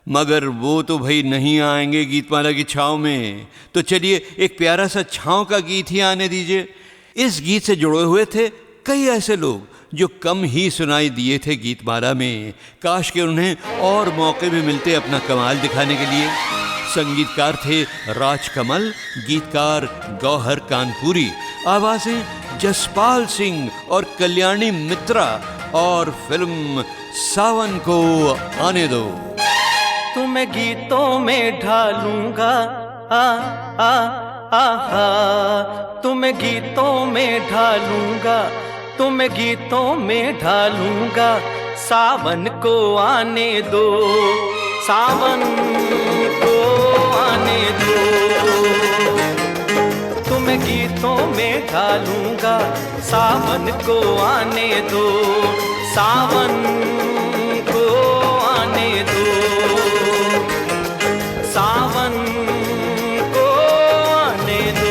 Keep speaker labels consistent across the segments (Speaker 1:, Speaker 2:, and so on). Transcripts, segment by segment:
Speaker 1: मगर वो तो भाई नहीं आएंगे गीतमाला की छाँव में। तो चलिए एक प्यारा सा छाँव का गीत ही आने दीजिए। इस गीत से जुड़े हुए थे कई ऐसे लोग जो कम ही सुनाई दिए थे गीतमाला में। काश के उन्हें और मौके भी मिलते अपना कमाल दिखाने के लिए। संगीतकार थे राजकमल, गीतकार गौहर कानपुरी, आवाज़ें जसपाल सिंह और कल्याणी मित्रा, और फिल्म सावन को आने दो।
Speaker 2: तुम्हें गीतों में ढालूंगा आ आ आ तुम्हें गीतों में ढालूंगा, तुम्हें गीतों में ढालूंगा। सावन को आने दो, सावन को आने दो। तुम्हें गीतों में ढालूंगा, सावन को आने दो, सावन को आने दो, सावन को आने दो।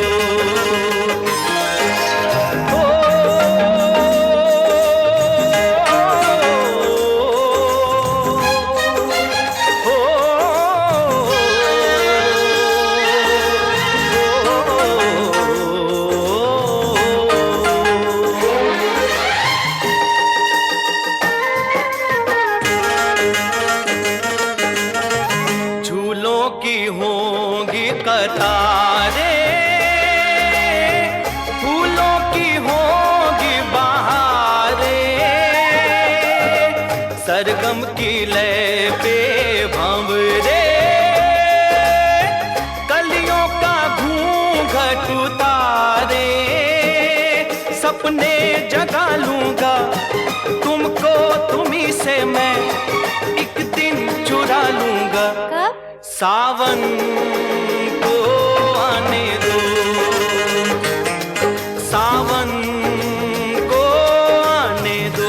Speaker 2: फूलों की होंगी बहारें, सरगम की लय पे भंवरे, कलियों का घूंघट उतारे। सपने जगा लूंगा तुमको, तुम्ही से मैं एक दिन चुरा लूंगा। सावन को आने दो, सावन को आने दो।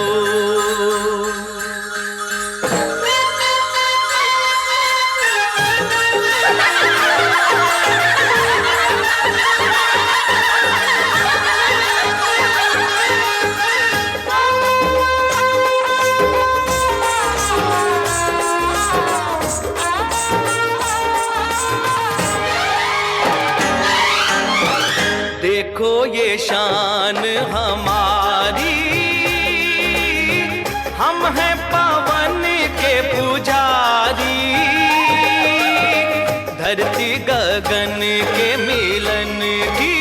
Speaker 2: देखो ये शान हमारी, हम हैं पवन के पुजारी। धरती गगन के मिलन की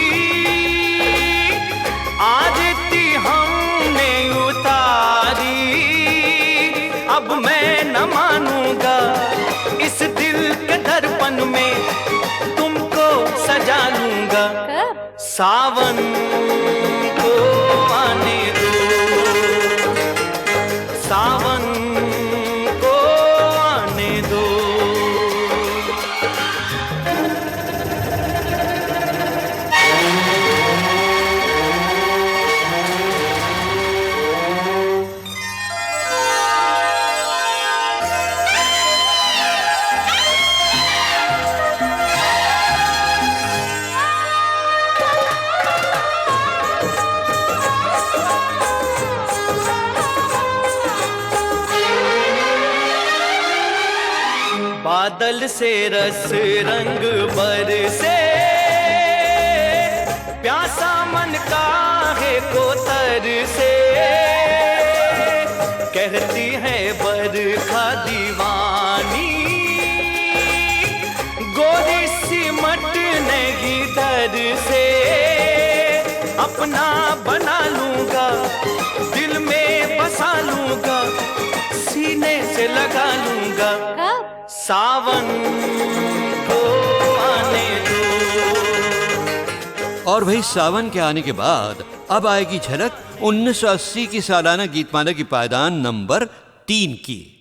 Speaker 2: आरती हमने उतारी। अब मैं न मानूंगा इस दिल के दर्पण में, तुमको सजा लूंगा। सावन को आने दो, सावन को आने दो। बादल से रस रंग बरसे, प्यासा मन काहे को तरसे। कहती है बरखा दीवानी, गोरी सिमट नहीं डर से। अपना बना लूंगा, दिल में बसा लूंगा, सीने से लगा लूंगा। सावन को आने दो।
Speaker 1: और भाई सावन के आने के बाद अब आएगी झलक 1980 की सालाना गीतमाला की पायदान नंबर 3 की।